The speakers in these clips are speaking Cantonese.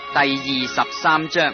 第23章。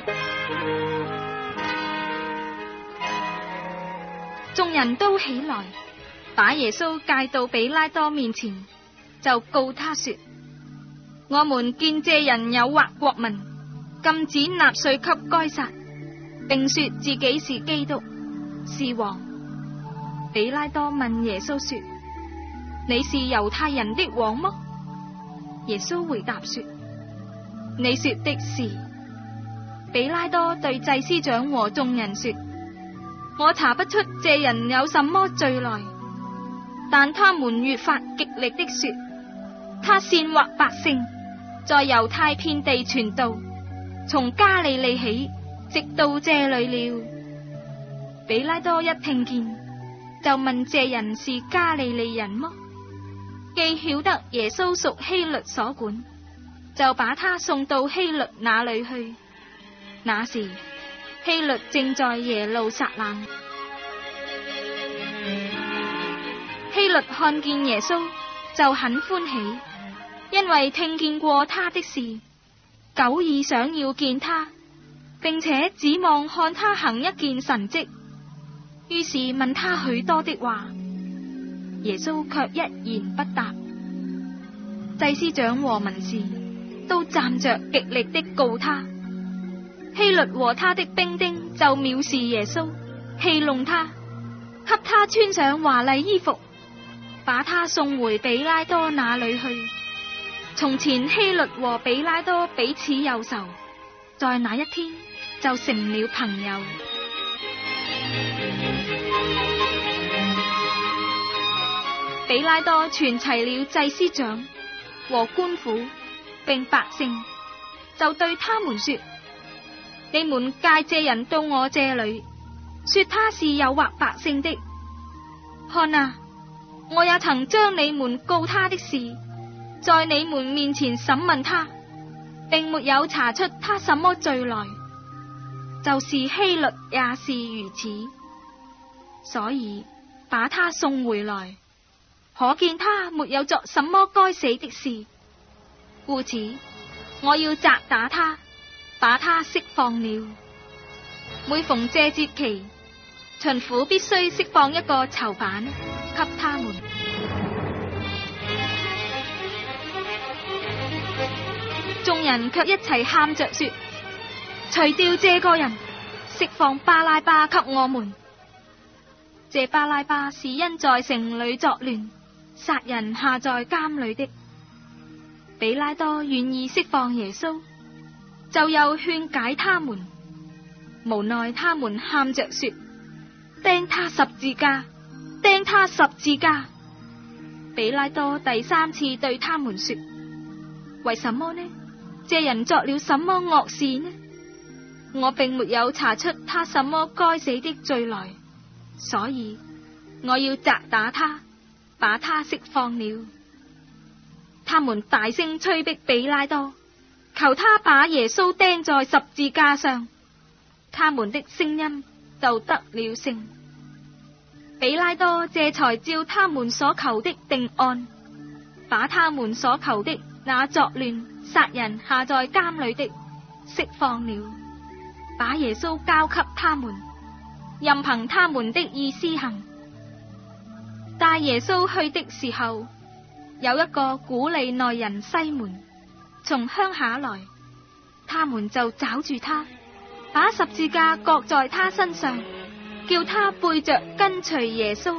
眾人都起來，把耶穌介到彼拉多面前，就告他說：我們見這人誘惑國民，禁止納稅給該撒，並說自己是基督，是王。彼拉多問耶穌說：你是猶太人的王麼？耶穌回答說：你說的是。彼拉多對祭司長和眾人說：我查不出這人有什麼罪來，但他們越發極力的說，他煽惑百姓，在猶太遍地傳道，從加利利起，直到這裏了。彼拉多一聽見，就問這人是加利利人麼？既曉得耶穌屬希律所管，就把他送到希律那裏去。那時希律正在耶路撒冷。希律看見耶穌就很歡喜，因為聽見過他的事，久已想要見他，並且指望看他行一件神蹟，於是問他許多的話。耶穌卻一言不答。祭司長和文士都站着極力的告他。希律和他的兵丁就藐視耶穌，戲弄他，給他穿上華麗衣服，把他送回彼拉多那裏去。從前希律和彼拉多彼此有仇，在那一天就成了朋友。彼拉多傳齊了祭司長和官府並百姓，就對他們說：你們介這人到我這裏，說他是誘惑百姓的。看啊，我也曾將你們告他的事，在你們面前審問他，並沒有查出他什麼罪來，就是希律也是如此，所以把他送回來，可見他沒有作什麼該死的事，故此我要責打他，把他釋放了。每逢這節期，巡撫必須釋放一個囚犯給他們。眾人卻一齊喊着說：除掉這個人，釋放巴拉巴給我們。這巴拉巴是因在城裏作亂，殺人下在監裏的。彼拉多願意釋放耶穌，就又勸解他們，無奈他們喊着說：釘他十字架，釘他十字架。彼拉多第三次對他們說：為什麼呢？這人作了什麼惡事呢？我並沒有查出他什麼該死的罪來，所以我要責打他，把他釋放了。他們大聲催逼彼拉多，求他把耶穌釘在十字架上。他們的聲音就得了勝。彼拉多這才照他們所求的定案，把他們所求的那作亂殺人下在監裏的釋放了，把耶穌交給他們，任憑他們的意思行。帶耶穌去的時候，有一個古利奈人西門從鄉下來，他們就抓住他，把十字架擱在他身上，叫他背着跟隨耶穌。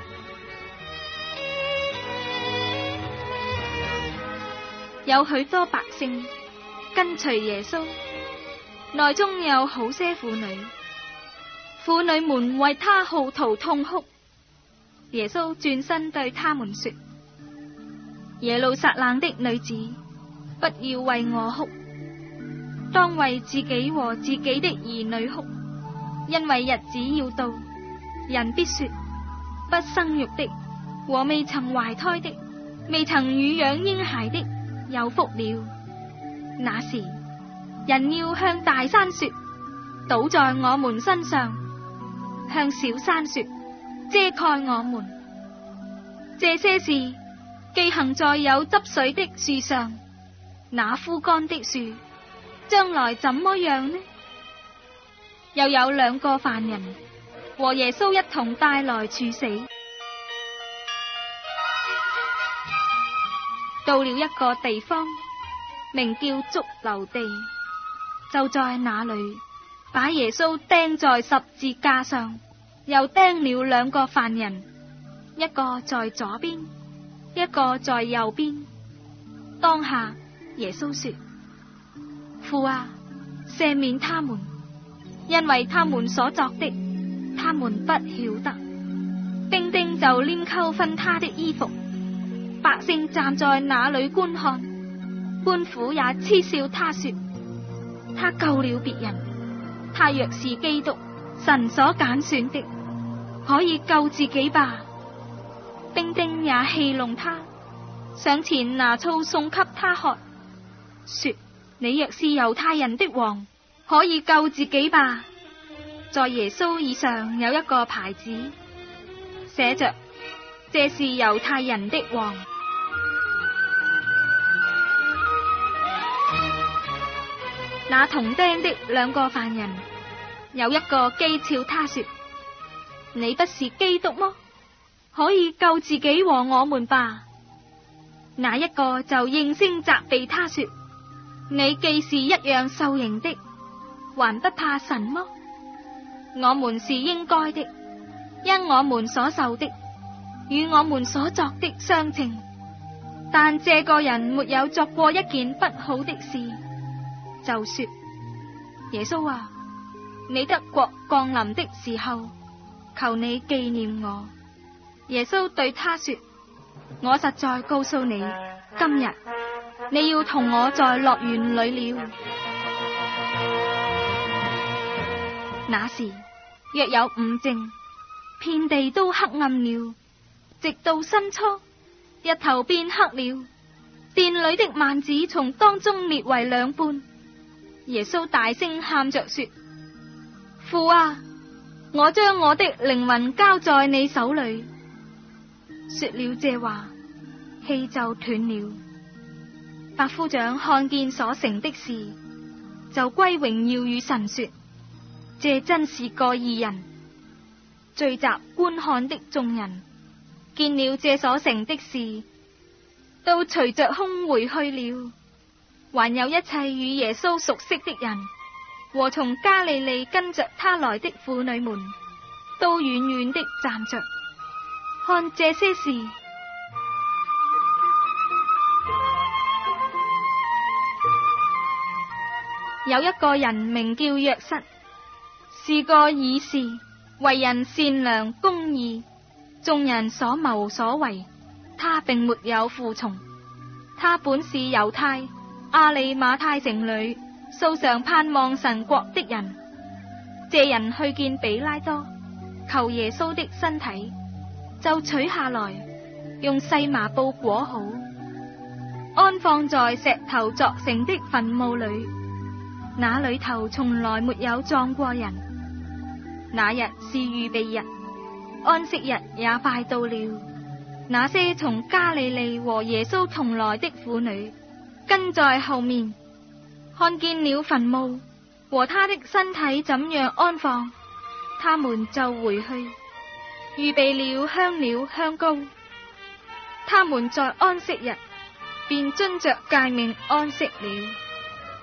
有許多百姓跟隨耶穌，內中有好些婦女，婦女們為他號啕痛哭。耶穌轉身對他們說：耶路撒冷的女子，不要為我哭，當為自己和自己的兒女哭，因為日子要到，人必說，不生育的和未曾懷胎的，未曾乳養嬰孩的，有福了。那時，人要向大山說，倒在我們身上；向小山說，遮蓋我們。這些事既行在有汁水的樹上，那枯乾的樹將來怎麼樣呢？又有兩個犯人和耶穌一同帶來處死。到了一個地方，名叫髑髏地，就在那裏把耶穌釘在十字架上，又釘了兩個犯人，一個在左邊，一個在右邊。當下耶穌說：父啊，赦免他們，因為他們所作的，他們不曉得。兵丁就拈鬮分他的衣服，百姓站在那裏觀看，官府也嗤笑他說：他救了別人，他若是基督，神所揀選的，可以救自己吧。兵丁也戲弄他，上前拿醋送給他喝，說：你若是猶太人的王，可以救自己吧。在耶穌以上有一個牌子，寫着：這是猶太人的王。那同釘的兩個犯人，有一個譏誚他說：你不是基督麼？可以救自己和我們吧。那一個就應聲責備他說：你既是一樣受刑的，還不怕神麼？我們是應該的，因我們所受的與我們所作的相稱。但這個人沒有作過一件不好的事。就說：耶穌啊，你得國降臨的時候，求你紀念我。耶穌對他說：我實在告訴你，今日你要同我在樂園裏了。那時約有午正，遍地都黑暗了，直到申初，日頭變黑了，殿裏的幔子從當中裂為兩半。耶穌大聲喊着說：父啊，我將我的靈魂交在你手裏。說了這話，氣就斷了。百夫長看見所成的事，就歸榮耀與神說：這真是個義人。聚集觀看的眾人見了這所成的事，都隨着空回去了。還有一切與耶穌熟悉的人和從加利利跟着他來的婦女們，都遠遠的站着看這些事。有一個人名叫約瑟，是個義士，為人善良公義，眾人所謀所為，他並沒有服從。他本是猶太亞利馬太城裏素常盼望神國的人。這人去見彼拉多，求耶穌的身體，就取下來，用細麻布裹好，安放在石頭鑿成的墳墓裏。那裏頭從來沒有葬過人。那日是預備日，安息日也快到了。那些從加利利和耶穌同來的婦女跟在後面，看見了墳墓和他的身體怎樣安放，他們就回去預備了香料香膏。他們在安息日便遵着誡命安息了。